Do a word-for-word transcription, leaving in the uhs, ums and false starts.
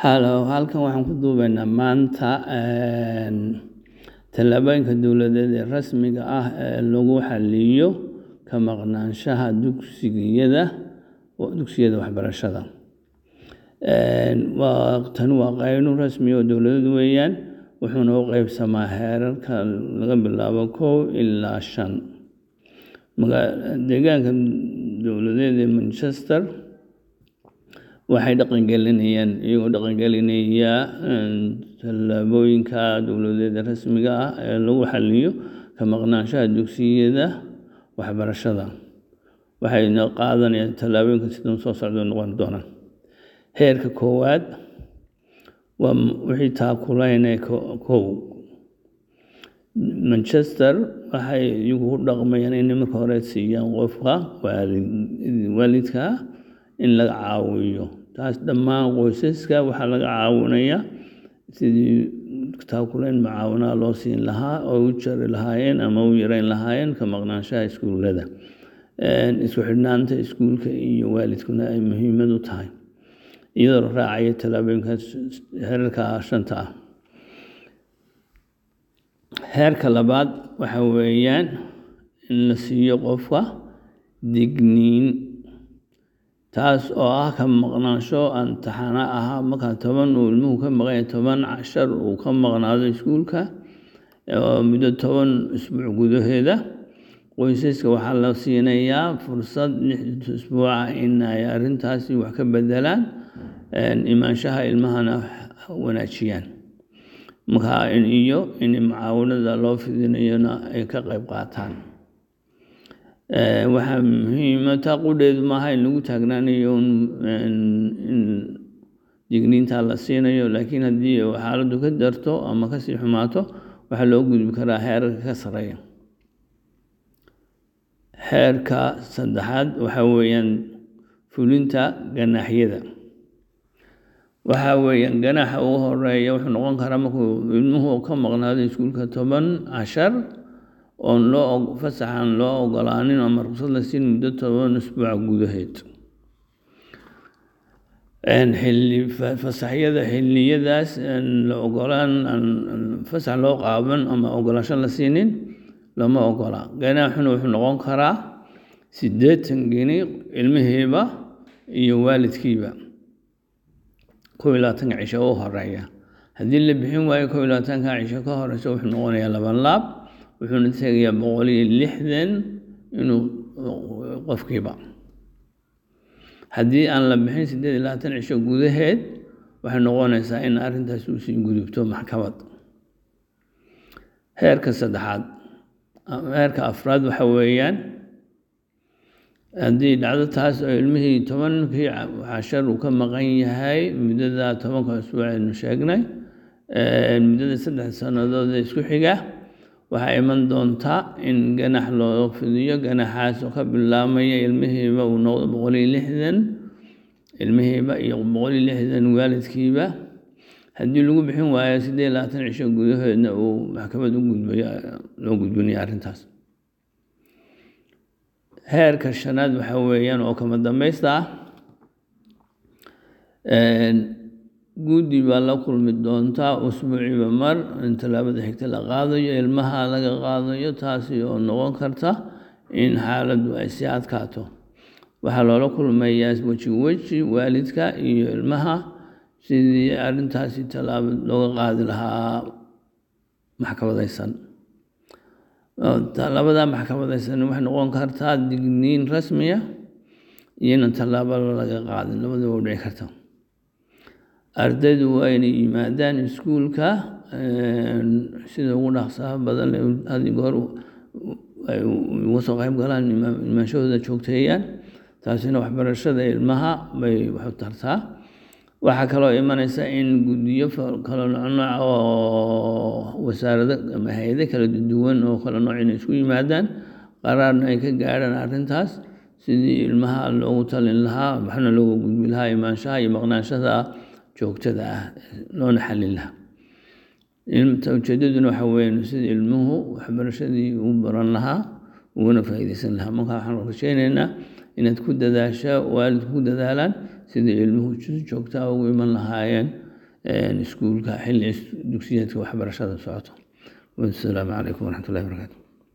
Hallo, halkan waxaan ku duubaynaa maanta tallaabooyinka dowladeed ee rasmiga ah ee lagu xalliyo ka maqnaanshaha dugsiyada dugsiyada waxbarashada. Tani waa qaynuun rasmi ah oo dowladeed weeyaan, wuxuuna u qaybsamaa heerarka laga bilaabo kow ilaa shan. Deegaanka dowladeed ee Manchester waxay dhaqangelinayaan iyagoo dhaqangelinaya tallaabooyinka dowladeed ee rasmiga ah ee lagu xalliyo ka maqnaanshaha dugsiyada waxbarashada. Waxayna qaadanayaan tallaabooyinka sidan soo socda noqon doona. Heerka koowaad waa wixii taakuleynaya kow. Manchester waxay iyagu u dhaqmayaan inay marka hore siiyaan qofka waalidka in laga caawiyo. Taas dhammaan qoysaska waxaa laga caawinayaa sidii taakuleyn macaawinaa loo siin lahaa oo u jari lahaayeen ama u yareyn lahaayeen ka maqnaanshaha iskuulada. Isku xidhnaanta iskuulka iyo waalidkuna ay muhiimad u tahay iyadoo raacaya tallaabooyinka heerarka shanta ah. Heerka labaad waxa weeyaan in la siiyo qofka digniin, taas oo ah ka maqnaansho aan taxane ah. Marka toban uu ilmuhu ka maqan yahay toban cashar uu ka maqnaado iskuulka muddo toban isbuuc gudaheeda, qoysaska waxaa la siinayaa fursad lix isbuuc ah in ay arrintaasi wax ka beddelaan, imaanshaha ilmahana wanaajiyaan. Marka iyo in macaawinada loo fidinayona ay ka qayb qaataan. Waxaa muhiim ah taa qudheedu maaha in lagu taagnaanayo in digniinta la siinayo, laakiin haddii xaaladdu ka darto ama ka sii xumaato waxaa loo gudbi karaa heerarka ka sarreeya. Heerka saddexaad waxa weeyaan fulinta ganaaxyada. Waxa weeyaan ganaaxa ugu horeeya wuxuu noqon karaa markuu ilmuhu ka maqnaado iskuulka toban cashar oon loo fasaxan loo ogolaanin ama ruqsad la siin muddo toban isbuuc gudaheed. Xilli fasaxyada xilliyadaas la ogolaan fasax loo qaaban ama ogolaansho la siinin lama ogola. Ganaaxuna wuxuu noqon karaa siddeetan geni ilmihiiba iyo waalidkiiba kow iyo labaatanka cisho u horeeya. Haddii la bixin waayo kow iyo labaatanka cisho ka horeysa wuxuu noqonayaa laban laab, wuxuuna tegayaa boqol iyo lixdan inuu qofkiiba. Haddii aan la bixin siddeed iyo labaatan cisho gudaheed waxay noqonaysaa in arrintaas uu sii gudubto maxkamad. Heerka saddexaad heerka afraad waxa weeyaan haddii dhacdo taas oo ilmihii tobankii cashar uu ka maqan yahay muddada tobanka isbuuc aynu sheegnay, muddada saddex sannadood ee isku xiga, waxaa iman doonta in ganax loo fidiyo. Ganaxaas oo ka bilaabmaya ilmihiiba uu noqdo boqol iyo lixdan ilmihiiba iyo boqol iyo lixdan waalidkiiba. Haddii lagu bixin waayo siddeed iyo labaatan cisho gudaheedna uu maxkamad u gudbayo loo gudbinayo arrintaas. Heerka shanaad waxa weeyaan oo kama dambaysta ah, guddi baa la kulmi doonta usbuuciiba mar in tallaabada xigta la qaadayo ilmaha laga qaadayo, taasi oo noqon karta in xaaladdu ay sii adkaato. Waxaa loola kulmayaa weji weji waalidka iyo ilmaha sidii arrintaasi tallaabo looga qaadi lahaa maxkamadaysan. Tallaabada maxkamadaysan waxay noqon kartaa digniin rasmi ah iyo in tallaabo laga qaadin, labadaba u dhici karta. Ardaydu waa inay yimaadaan iskuulka sida ugu dhaqsaha badan had iyo goor ay uga soo qayb galaan, imaanshahooda joogteeyaan. Taasina waxbarashada ilmaha bay wax u tartaa. Waxaa kaloo imanaysa in guddiyo kala nooc oo wasaarado ama hay'ado kala duwan oo kala nooc inay isku yimaadaan, qaraarna ay ka gaadhaan arrintaas sidii ilmaha loogu talin lahaa, waxna looga gudbi lahaa imaanshaha iyo maqnaanshaha joogtada ah loona xallin lahaa. Ujeeddaduna waxa weeyaan sidii ilmuhu waxbarashadii u baran lahaa uguna faa'iidaysan lahaa. Marka waxaan rajaynaynaa inaad ku dadaasho waalidku ku dadaalaan sidii ilmuhu si joogto ah ugu iman lahaayeen iskuulka xilli dugsiyeedka waxbarashada socoto. Wassalaamu calaykum waraxmatullaahi wabarakaatu.